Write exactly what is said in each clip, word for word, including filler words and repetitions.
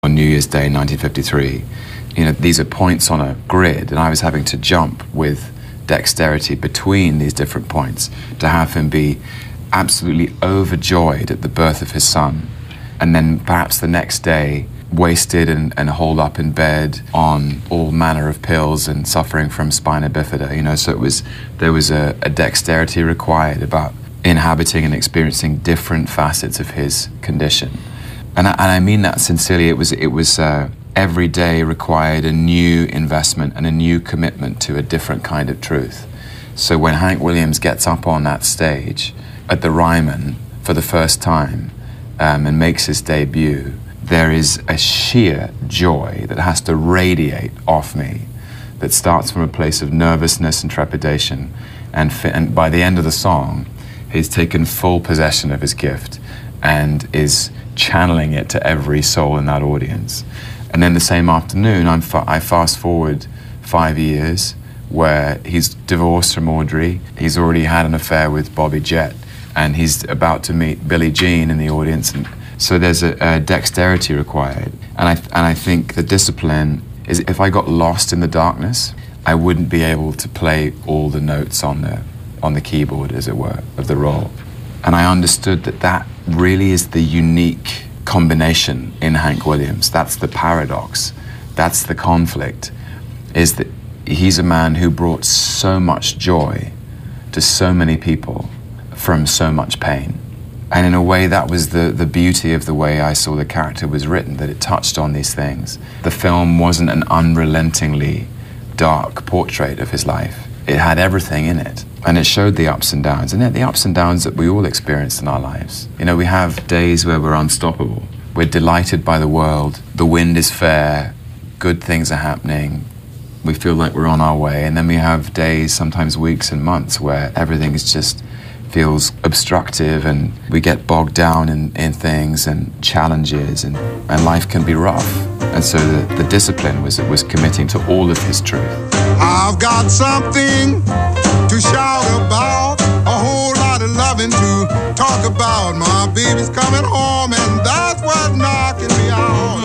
on New Year's Day nineteen fifty-three. You know, these are points on a grid, and I was having to jump with dexterity between these different points to have him be absolutely overjoyed at the birth of his son, and then perhaps the next day wasted and, and holed up in bed on all manner of pills and suffering from spina bifida. You know, so it was there was a, a dexterity required about inhabiting and experiencing different facets of his condition, and I, and I mean that sincerely. It was it was. Uh, Every day required a new investment and a new commitment to a different kind of truth. So when Hank Williams gets up on that stage at the Ryman for the first time um, and makes his debut, there is a sheer joy that has to radiate off me that starts from a place of nervousness and trepidation, and, fi- and by the end of the song, he's taken full possession of his gift and is channeling it to every soul in that audience. And then the same afternoon, I'm fa- I fast forward five years where he's divorced from Audrey. He's already had an affair with Bobby Jett, and he's about to meet Billie Jean in the audience. And so there's a, a dexterity required. And I, and I think the discipline is, if I got lost in the darkness, I wouldn't be able to play all the notes on the, on the keyboard, as it were, of the role. And I understood that that really is the unique combination in Hank Williams. That's the paradox. That's the conflict, is that he's a man who brought so much joy to so many people from so much pain. And in a way, that was the, the beauty of the way I saw the character was written, that it touched on these things. The film wasn't an unrelentingly dark portrait of his life. It had everything in it. And it showed the ups and downs, and the ups and downs that we all experience in our lives. You know, we have days where we're unstoppable. We're delighted by the world. The wind is fair. Good things are happening. We feel like we're on our way. And then we have days, sometimes weeks and months, where everything is just feels obstructive, and we get bogged down in, in things and challenges, and, and life can be rough. And so the, the discipline was, was committing to all of his truth. I've got something to shout about, a whole lot of loving to talk about. My baby's coming home, and that's what's knocking me out.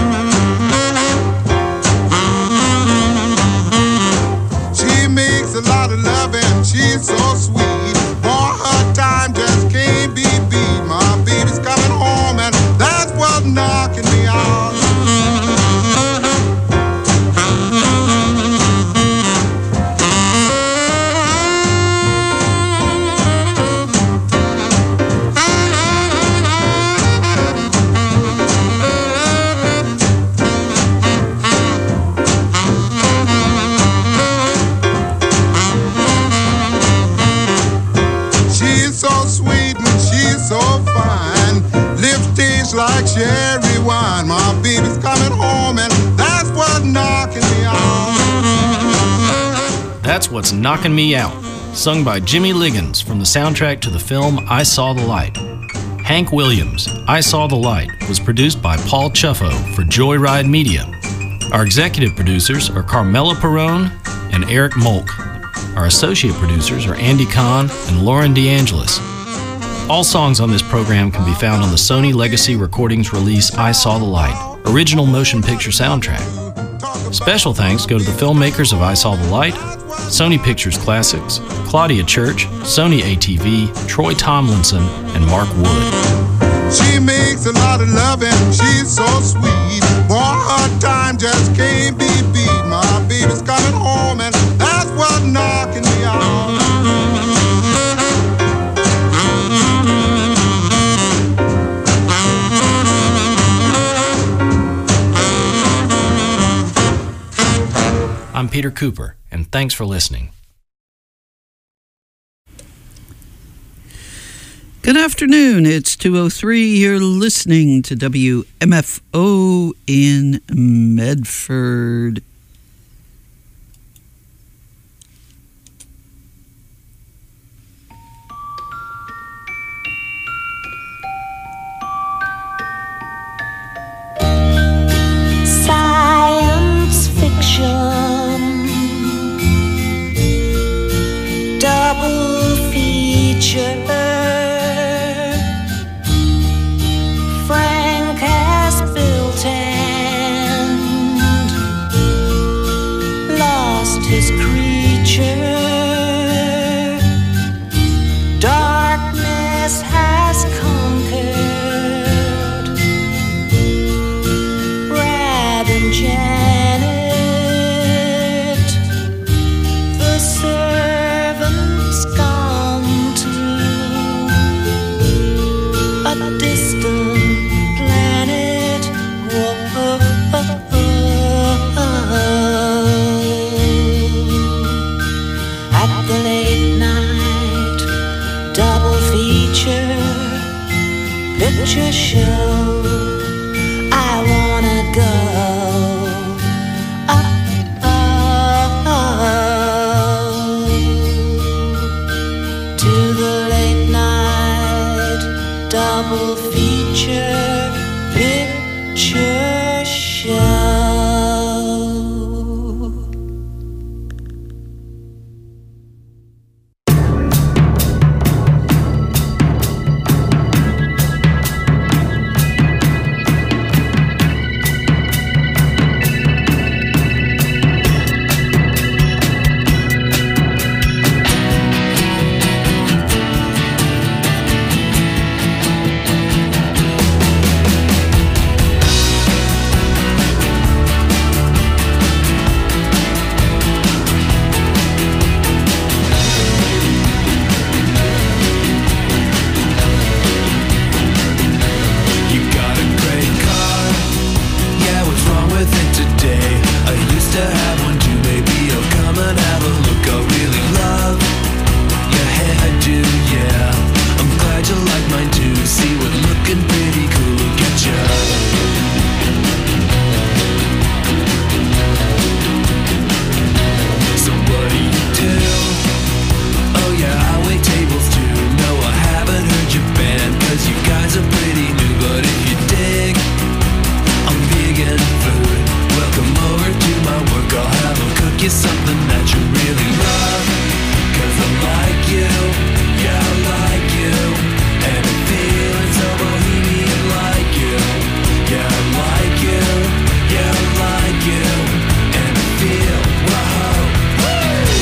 She makes a lot of love, and she's so sweet. For her time just can't be beat. My baby's coming home, and that's what's knocking me out. Like cherry wine, my baby's coming home, and that's what's knocking me out. That's What's Knocking Me Out, sung by Jimmy Liggins from the soundtrack to the film I Saw the Light. Hank Williams' I Saw the Light was produced by Paul Chuffo for Joyride Media. Our executive producers are Carmela Perrone and Eric Molk. Our associate producers are Andy Kahn and Lauren DeAngelis. All songs on this program can be found on the Sony Legacy Recordings release I Saw the Light, original motion picture soundtrack. Special thanks go to the filmmakers of I Saw the Light, Sony Pictures Classics, Claudia Church, Sony A T V, Troy Tomlinson, and Mark Wood. She makes a lot of love, and she's so sweet. For her time just can't be beat. My baby's coming home, and that's what's knocking me out. I'm Peter Cooper, and thanks for listening. Good afternoon. It's two oh three. You're listening to W M F O in Medford. Science fiction, double feature. Frank has built an with it today. I used to have one too, baby. Oh, come and have a look. I really love your hairdo, yeah. I'm glad you like mine too. See, we're looking pretty cool. Look at ya. So what do you do? Oh yeah, I wait tables too. No, I haven't heard your band, cause you guys are pretty new. But if you dig, I'm vegan food. Welcome over to my work. I'll have them cook you something that you really love. Cause I like you, yeah I like you. And I'm feeling so bohemian like you. Yeah I like you, yeah I like you. And I feel, wow, woo!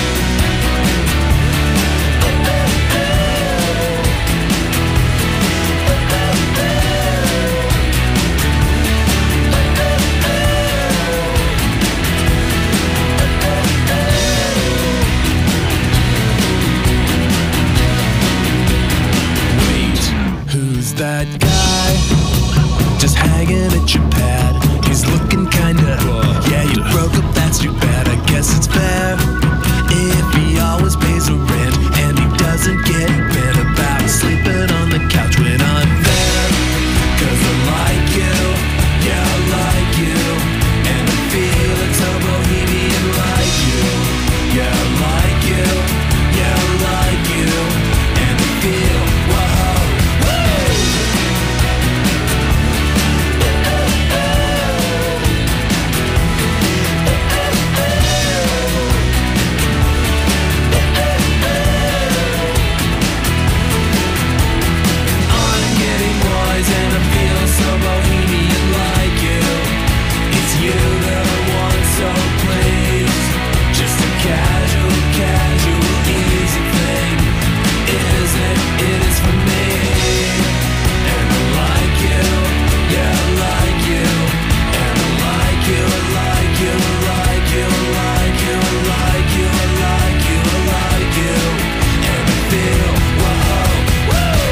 Who's that guy just hanging at your pad? He's looking kinda, yeah, you broke up, that's too bad. I guess it's fair if he always pays the rent and he doesn't get bent about sleeping on the couch when I'm there. Cause I like you, yeah I like you. And I'm feeling so bohemian like you. Yeah I like you, yeah I like you. And I feel, whoa. And I feel so bohemian like you. It's you that I want, so please. Just a casual, casual, easy thing. Is it? It is for me. And I like you, yeah I like you. And I like you, I like you, I like you, I like you, I like you, I like you, I like you. And I feel, whoa, woo!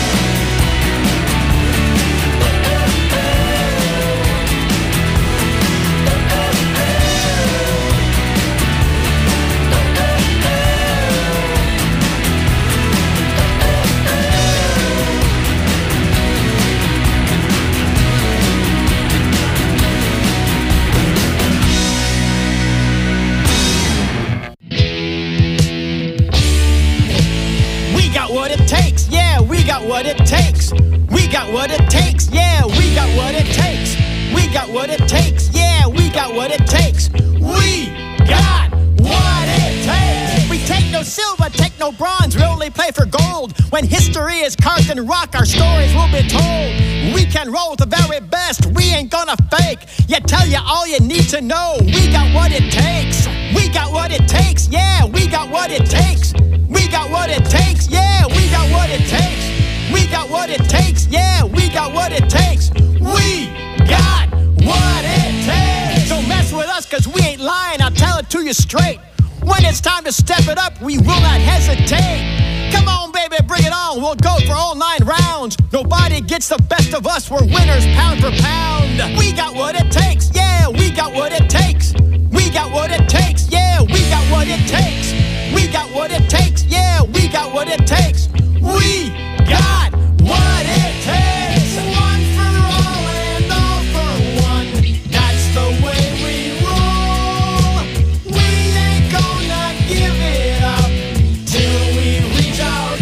What it takes, yeah, we got what it takes. We got what it takes, yeah, we got what it takes. We got what it takes, yeah, we got what it takes. We got what it takes. We take no silver, take no bronze, we only play for gold. When history is carved in rock, our stories will be told. We can roll with the very best, we ain't gonna fake. Yet tell you all you need to know. We got what it takes. We got what it takes, yeah, we got what it takes. We got what it takes, yeah, we got what it takes. We got what it takes, yeah, we got what it takes. We got what it takes. Don't mess with us, cause we ain't lying, I'll tell it to you straight. When it's time to step it up, we will not hesitate. Come on, baby, bring it on, we'll go for all nine rounds. Nobody gets the best of us, we're winners pound for pound. We got what it takes, yeah, we got what it takes. We got what it takes, yeah, we got what it takes. We got what it takes, yeah, we got what it takes. We got what it takes. One for all and all for one. That's the way we roll. We ain't gonna give it up till we reach our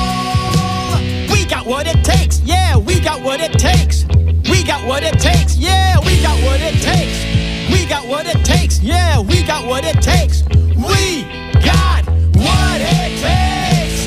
goal. We got what it takes, yeah, we got what it takes. We got what it takes, yeah, we got what it takes. We got what it takes, yeah, we got what it takes. We got what it takes.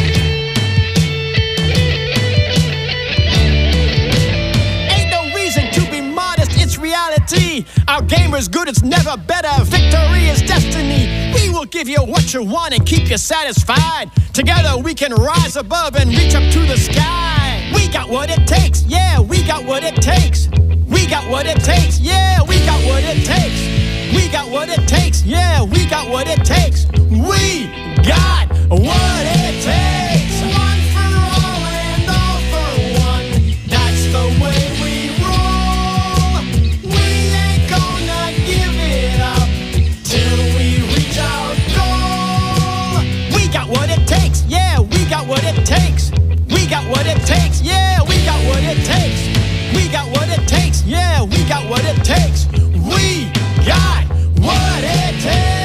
Ain't no reason game is good, it's never better. Victory is destiny. We will give you what you want and keep you satisfied. Together we can rise above and reach up to the sky. We got what it takes, yeah, we got what it takes. We got what it takes, yeah, we got what it takes. We got what it takes, yeah, we got what it takes. We got what it takes. One for all and all for one. That's the way we roll. We ain't gonna give it up till we reach our goal. We got what it takes, yeah, we got what it takes. We got what it takes, yeah, we got what it takes. We got what it takes, yeah, we got what it takes. We got what it takes.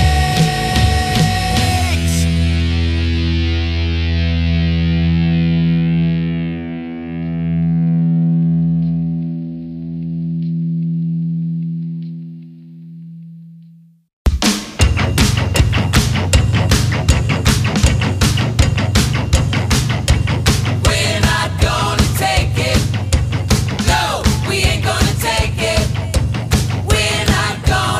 We're not gonna take it. No, we ain't gonna take it. We're not gonna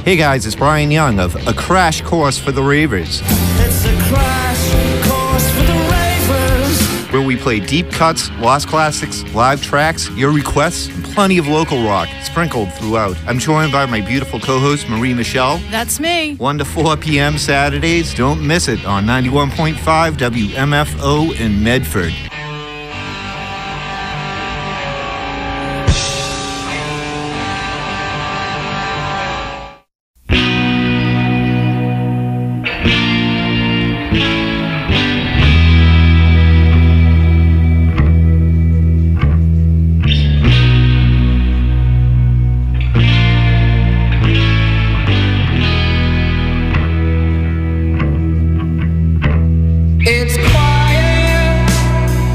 Hey guys, it's Brian Young of A Crash Course for the Ravers. It's a crash course for the ravers. Where we play deep cuts, lost classics, live tracks, your requests, and plenty of local rock sprinkled throughout. I'm joined by my beautiful co-host, Marie Michelle. That's me. one to four p.m. Saturdays. Don't miss it on ninety-one point five W M F O in Medford. It's quiet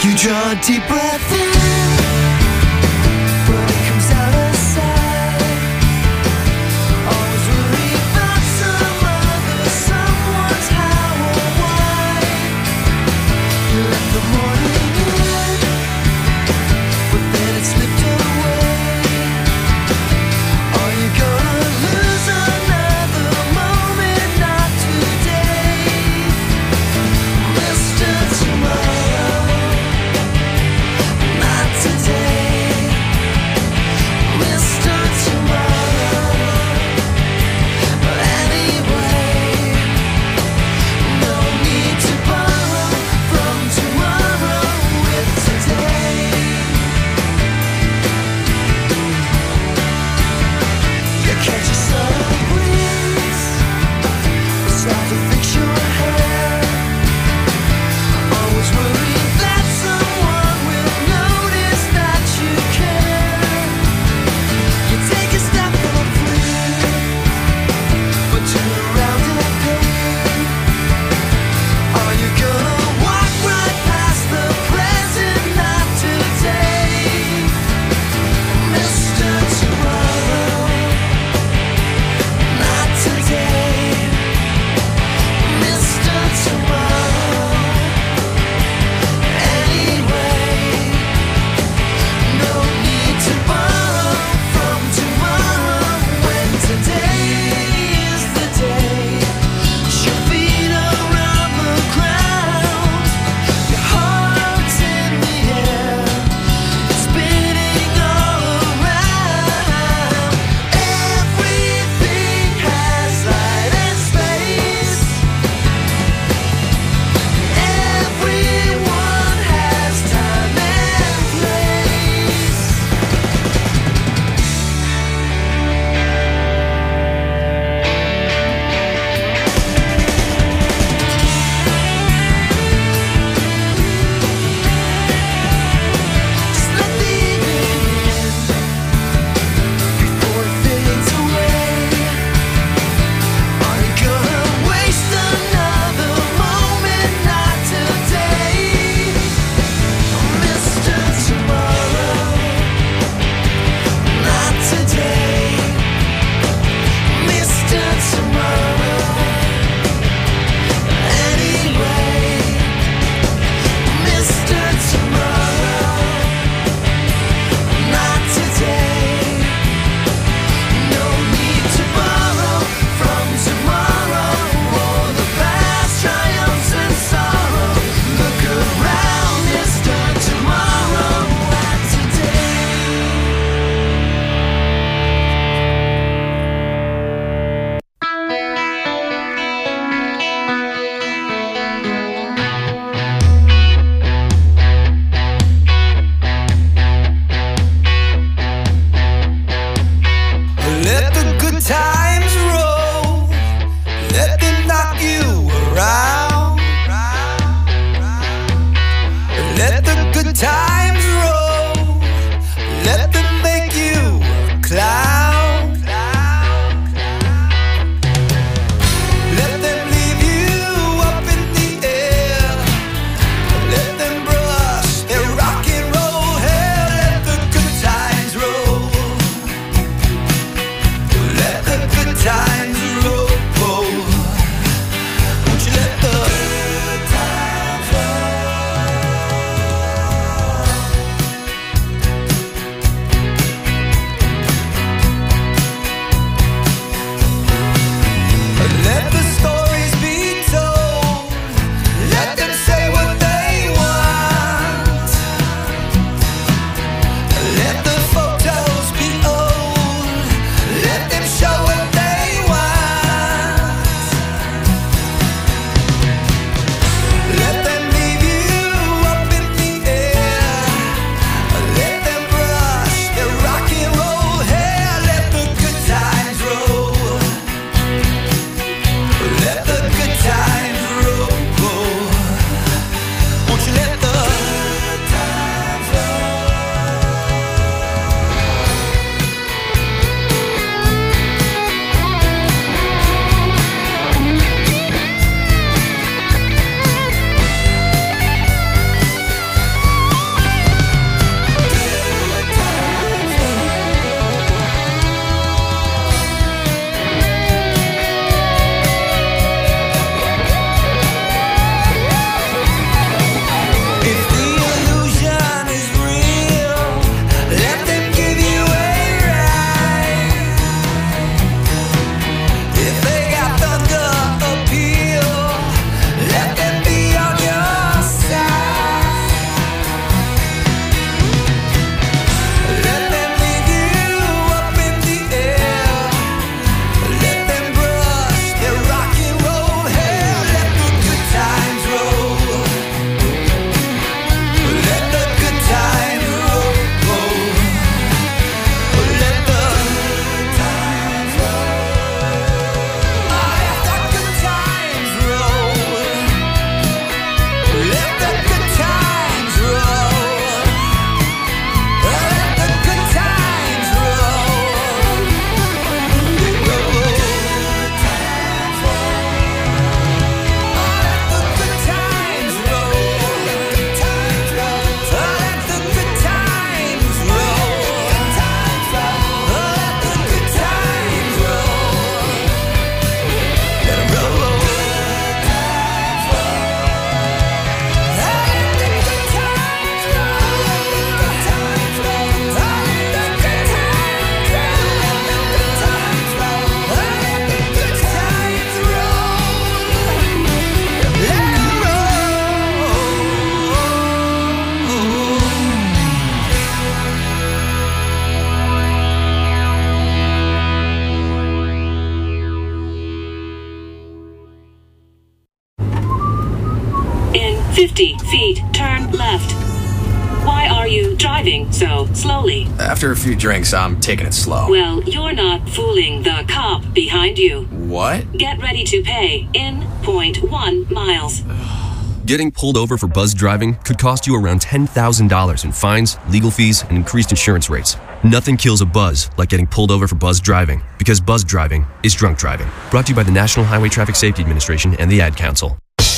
You draw a deep breath in, but it comes out a sigh. Always worry about some other someone's how or why. You let the morning in, but then it slipped away. Are you gonna lose another moment? Not today, Mister Tomorrow. Not today, Mister Tomorrow. But anyway, no need to borrow from tomorrow with today. You catch a subtle breeze, start to fix your hair. Always worry that someone will notice that you care. You take a step from free, but turn around and pay. Are you gonna walk right past the present? Not today, Mister Tomorrow. Not today, Mister Tomorrow. fifty feet, turn left. Why are you driving so slowly? After a few drinks, I'm taking it slow. Well, you're not fooling the cop behind you. What? Get ready to pay in zero point one miles. Getting pulled over for buzz driving could cost you around ten thousand dollars in fines, legal fees, and increased insurance rates. Nothing kills a buzz like getting pulled over for buzz driving, because buzz driving is drunk driving. Brought to you by the National Highway Traffic Safety Administration and the Ad Council.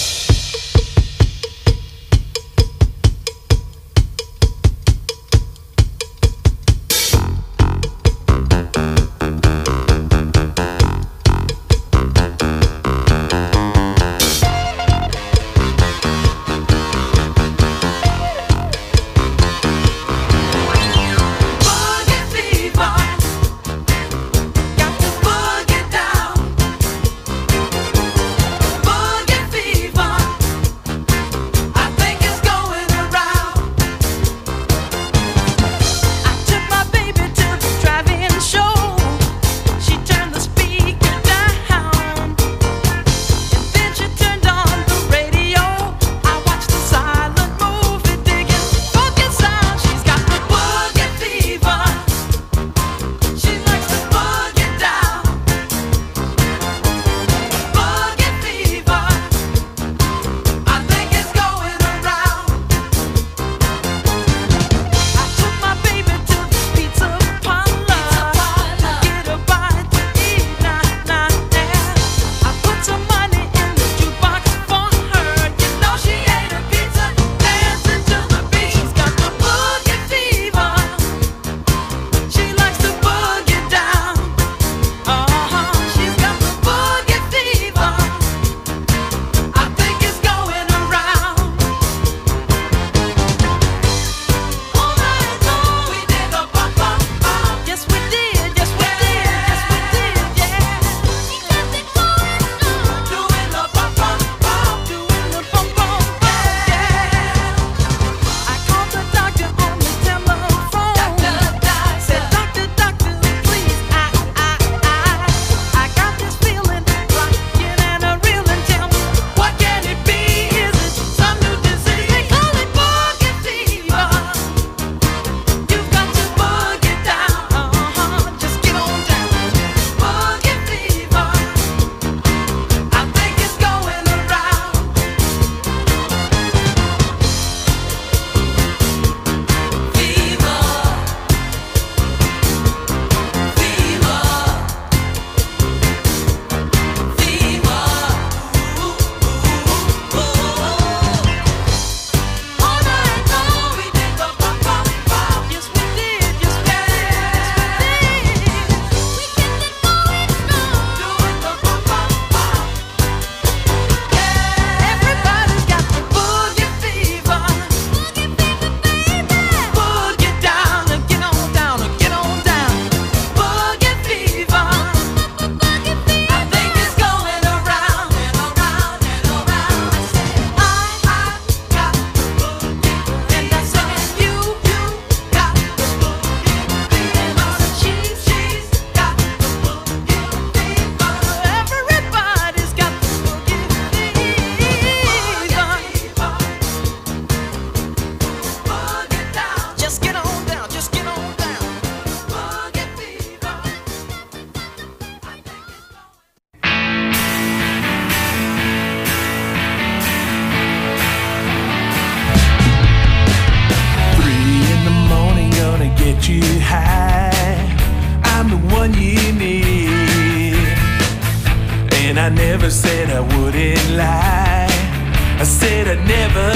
I never said I wouldn't lie. I said I'd never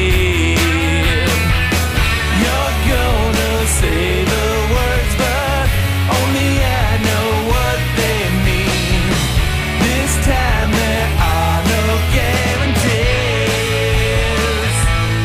leave. You're gonna say the words, but only I know what they mean. This time there are no guarantees.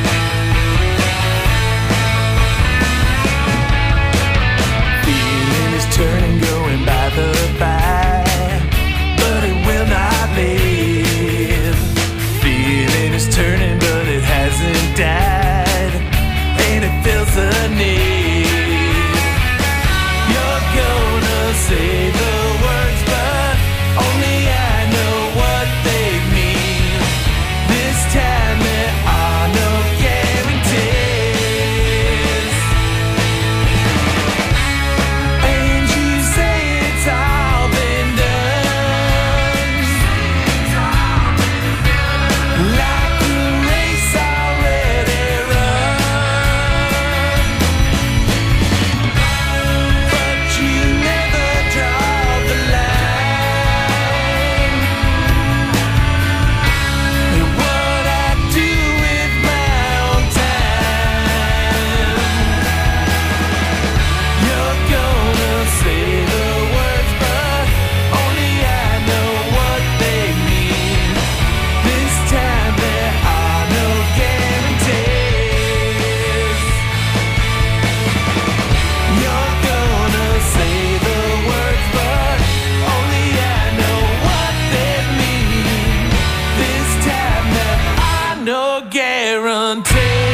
Feeling is turning, going by the by, but it will not live. Feeling is turning, but it hasn't died, and it feels the need. You're gonna say the words, but only I know what they mean. This time there are guarantee.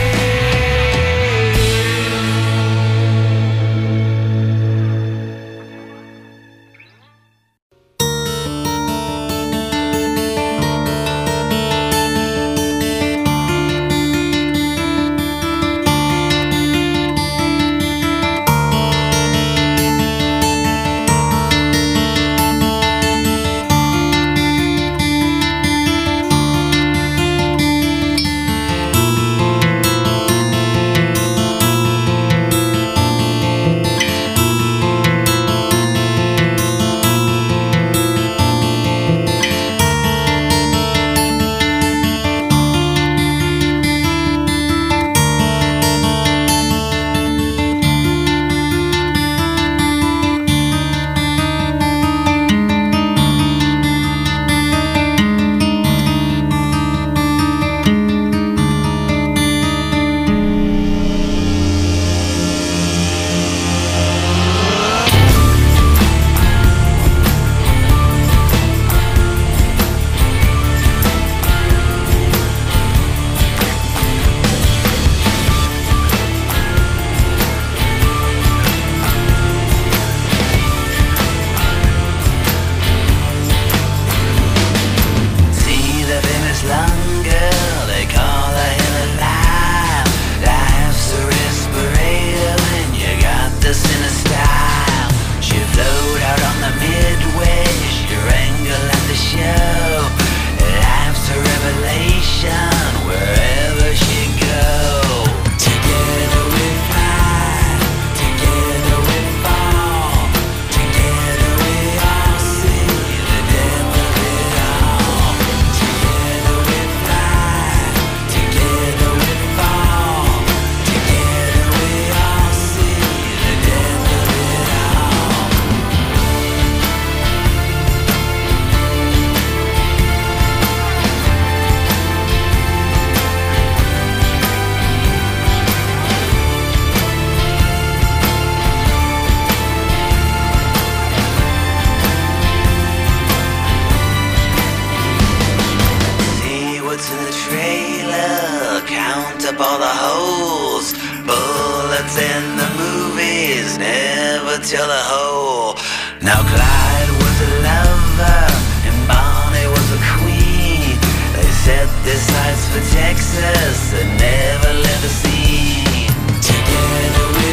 Tell a hole. Now Clyde was a lover and Bonnie was a queen. They set their sights for Texas and never left the scene. Together we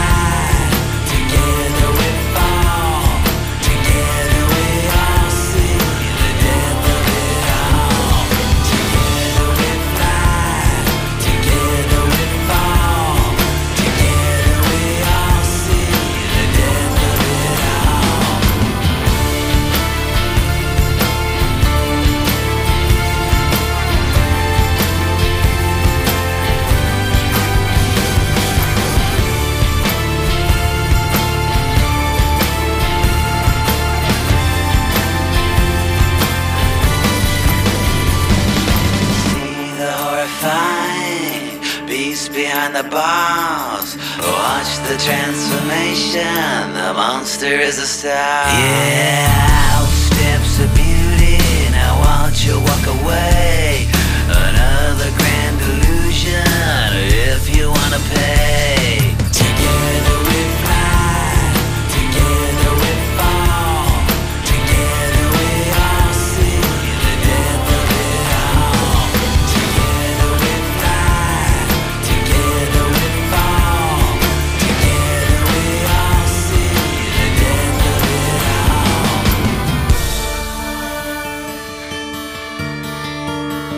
fly, together we fall, together we all see the death of it all. Together we fly, together we fall, together we all see the death of it all. See the horrifying beast behind the bars. Watch the transformation. The monster is a star. Yeah, outsteps a beauty. Now watch her walk away. Another grand illusion. If you wanna pay. Together we fly. Together we fall. Together we all see the death of it all. Together we fly. Together we fall. Together we all see the death of it all.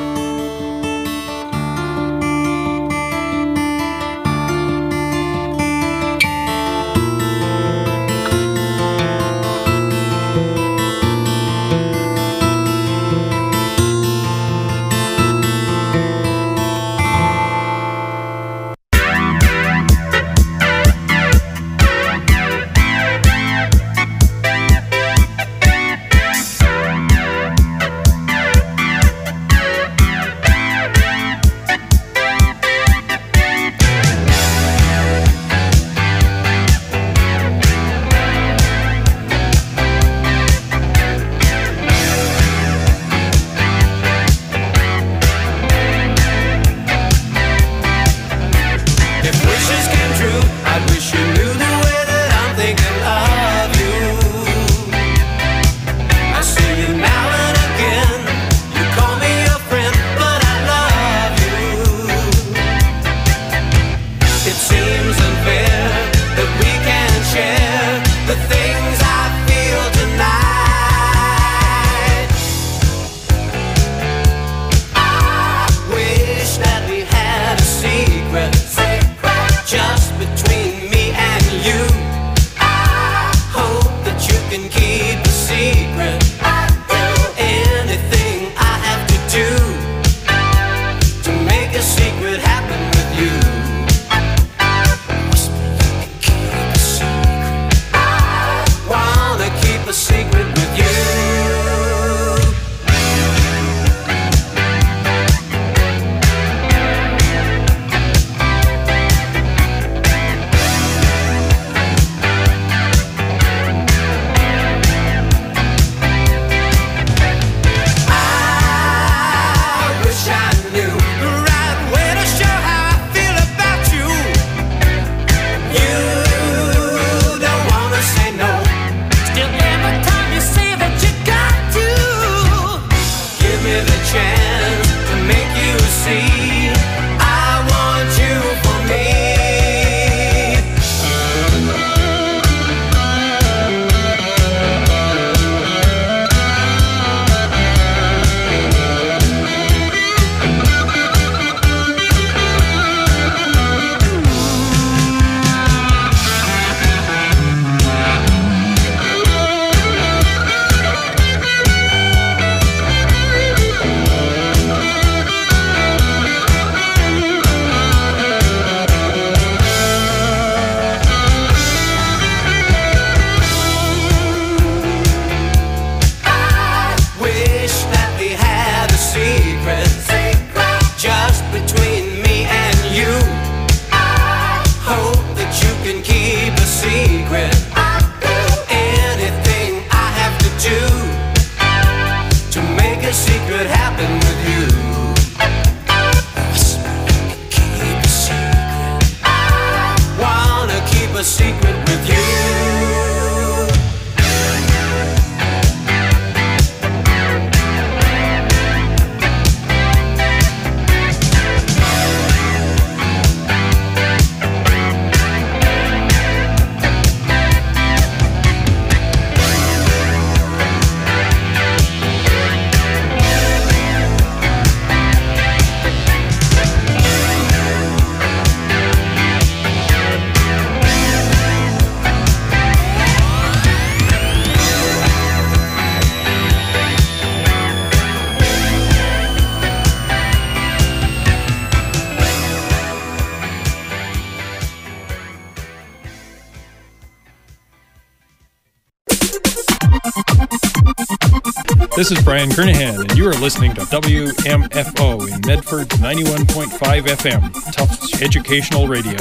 This is Brian Kernahan, and you are listening to W M F O in Medford ninety-one point five F M, Tufts Educational Radio.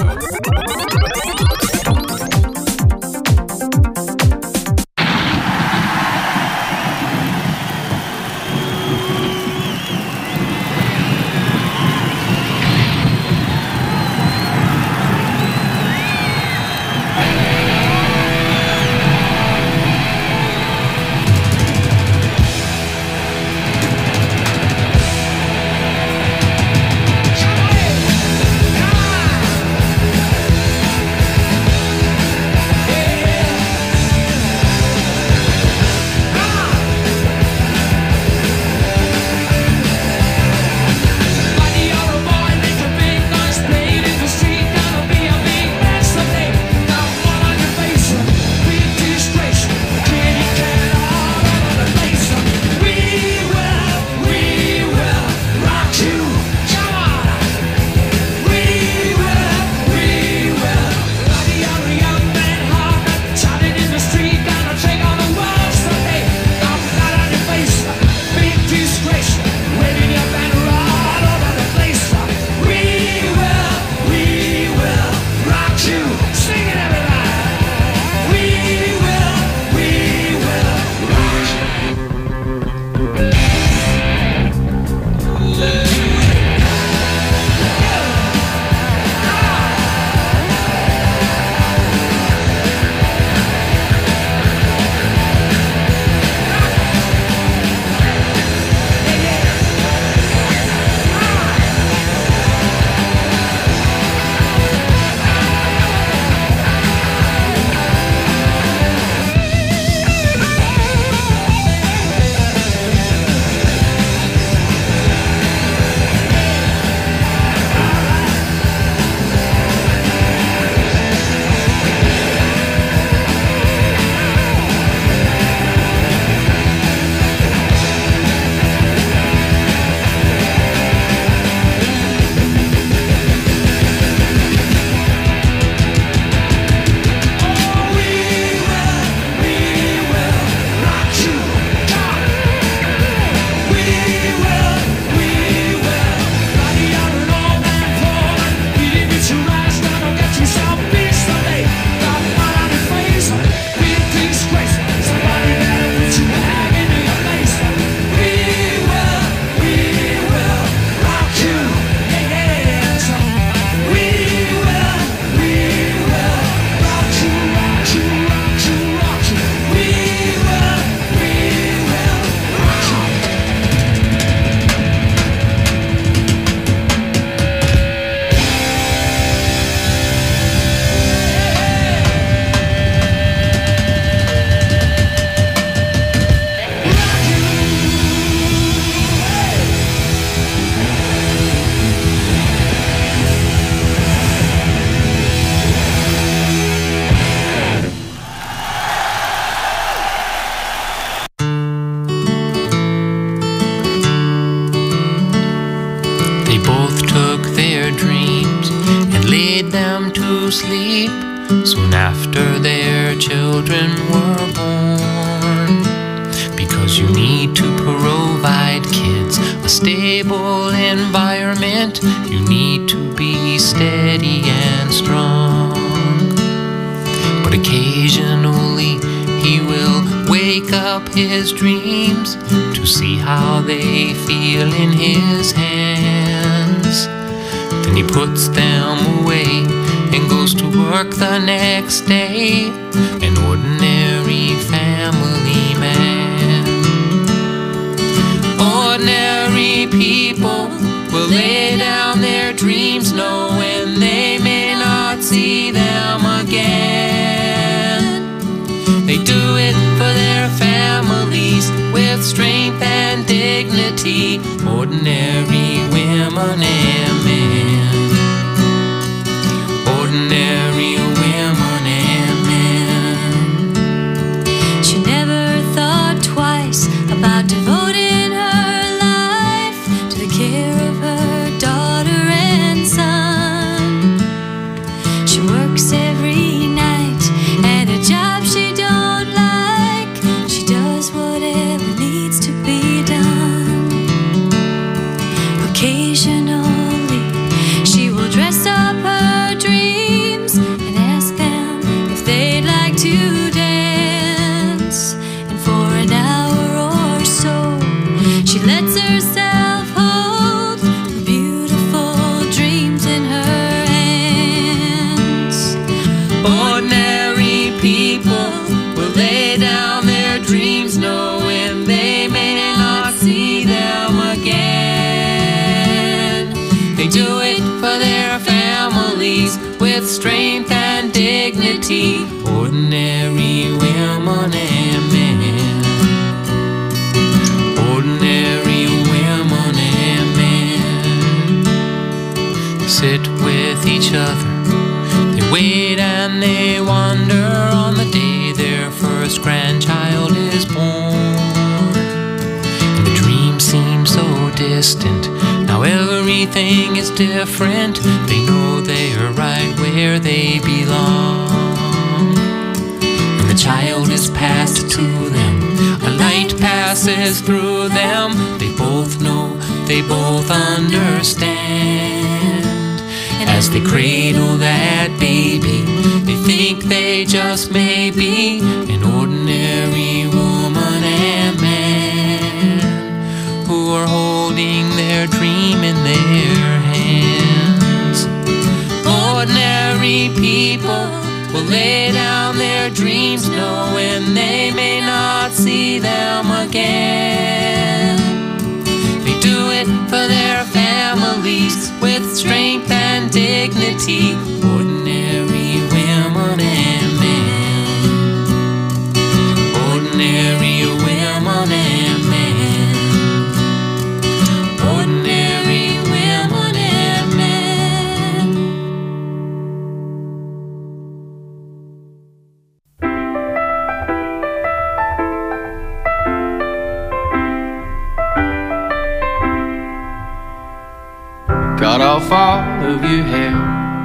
sleep soon after their children were born. Because you need to provide kids a stable environment, you need to be steady and strong. But occasionally he will wake up his dreams to see how they feel in his hands. Then he puts them away and goes to work the next day, an ordinary family man. Ordinary people will lay down their dreams knowing they may not see them again. They do it for their families with strength and dignity, ordinary women and men. Ordinary women and men. She never thought twice about devoting her life to the care of her daughter and son. She works every night at a job she don't like. She does whatever needs to be it for their families with strength and dignity. Ordinary women and men. Ordinary women and men. They sit with each other. They wait and they wonder on the day their first grandchild is born. And the dream seems so distant. Now everything is different. They know they are right where they belong. And the child is passed to them. A light passes through them. They both know, they both understand. As they cradle that baby, they think they just may be an ordinary woman and man who are holding their dream in their hands. Ordinary people will lay down their dreams knowing they may not see them again. They do it for their families with strength and dignity. Ordinary women and men. Ordinary women and men. Ordinary women and men. Cut off all of your hair.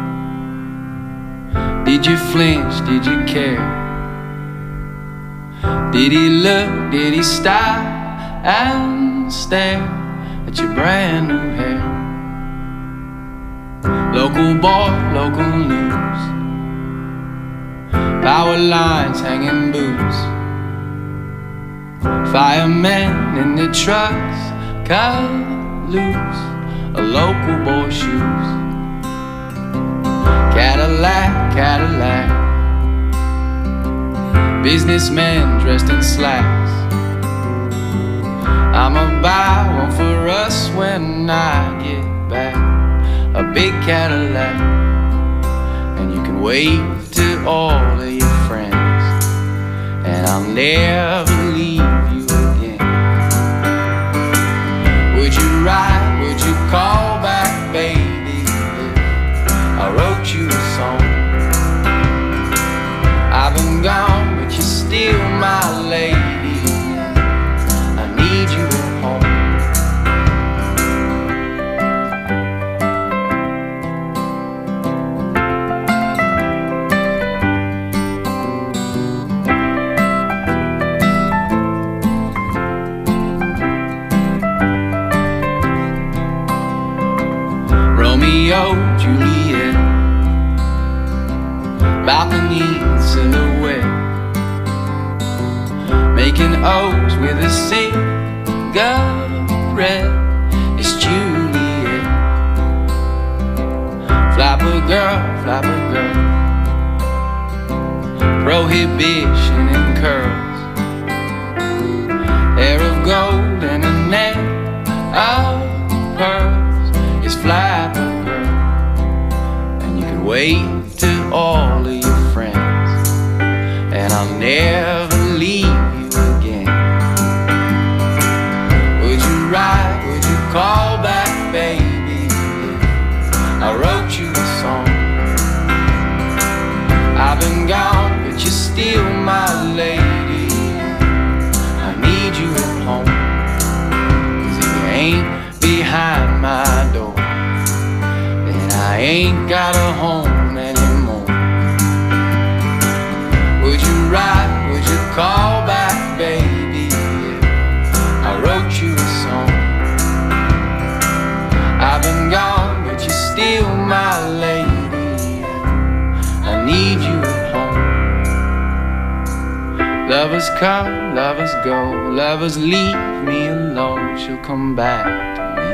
Did you flinch? Did you care? Did he look? Did he stop and stare at your brand new hair? Local boy, local news. Power lines hanging boots. Firemen in the trucks cut loose. A local boy's shoes. Cadillac, Cadillac. Businessmen dressed in slacks. I'ma buy one for us when I get back. A big Cadillac. And you can wave to all of your friends. And I'll never leave you again. Would you ride? Would you call back, baby, if I wrote you a song? I've been gone, but you're still my lady. I need you at home. Romeo, Juliet, balcony silhouette, making O's with a cigarette. It's Juliet. Flapper girl, flapper girl, prohibition in curls, hair of gold and a net of pearls. It's flapper. Wave to all of your friends, and I'll never leave you again. Would you ride? Would you call back, baby, if I wrote you a song? I've been gone, but you're still my lady. I need you at home. 'Cause if you ain't behind my door, I ain't got a home anymore. Would you ride? Would you call back, baby, if I wrote you a song? I've been gone, but you're still my lady. I need you at home. Lovers come, lovers go, lovers leave me alone. She'll come back to me.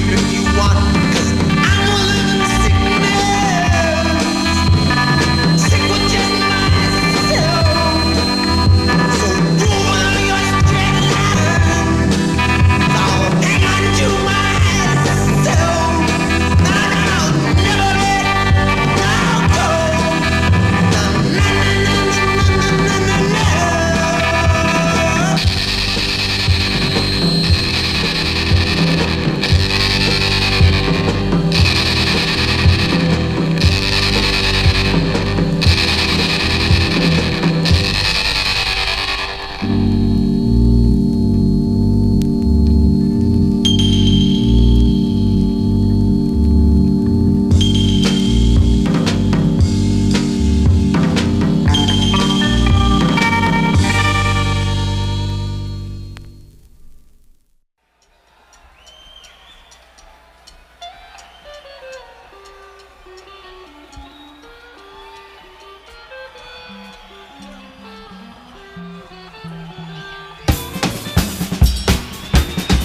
If you